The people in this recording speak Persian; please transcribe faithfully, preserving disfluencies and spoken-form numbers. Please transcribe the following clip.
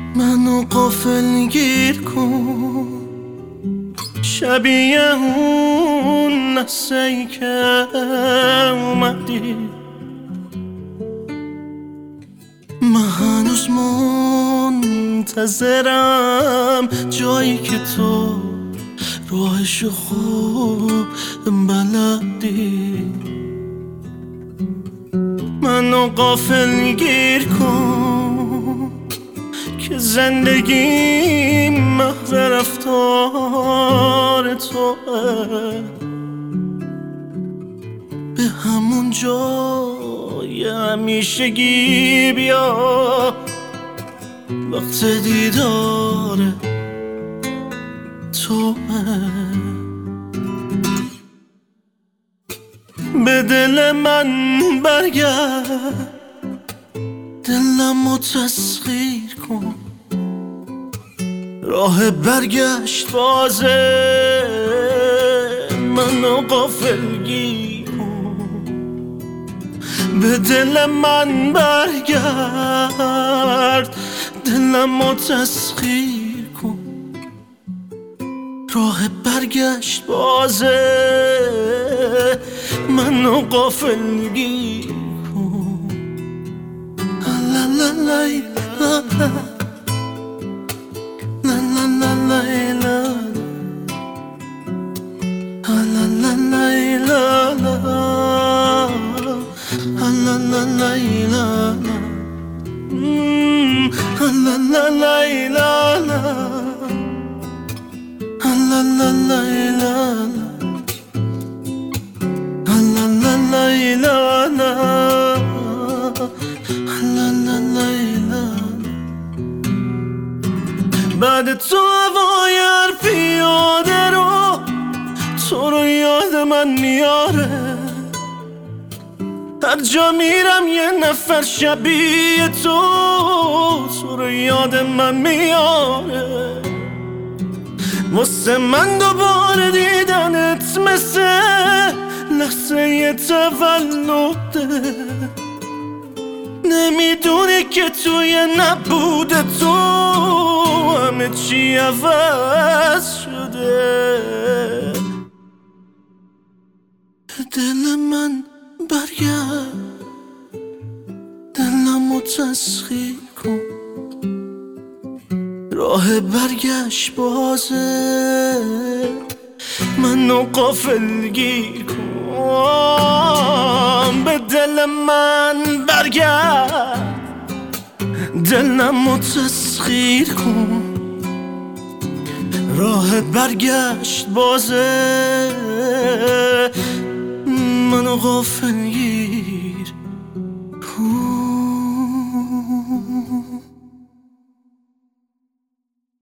منو غافل گیر کن، شبیه اون نسایی که اومدی. من هنوز منتظرم جایی که تو راهشو خوب بلدی. منو غافل گیر کن که زندگی محض رفتار توه. به همون جای همیشگی بیا وقت دیدار توه. به دل من برگرد، دلمو تسخیر کن، راه برگشت بازه. منو غافل گیر کن، به دل من برگرد، دلمو تسخیر کن، راه برگشت بازه. منو غافل گیر کن. لا لا لا لا لا لا لا لا بعد تو هوای هر پیاده رو تو رو یاد من میاره. هر جا میرم یه نفر شبیه تو تو رو یاد من میاره. واسه من دوباره دیدنت مثل لحظه ی تولده. نمیدونی که توی نبود تو همه چی عوض شده. دل من برگرد، دلمو تسخیر کن، راه برگشت بازه. منو غافل گیر کن، به دل من برگرد، دلمو تسخیر کن، راه برگشت بازه. منو غافل گیر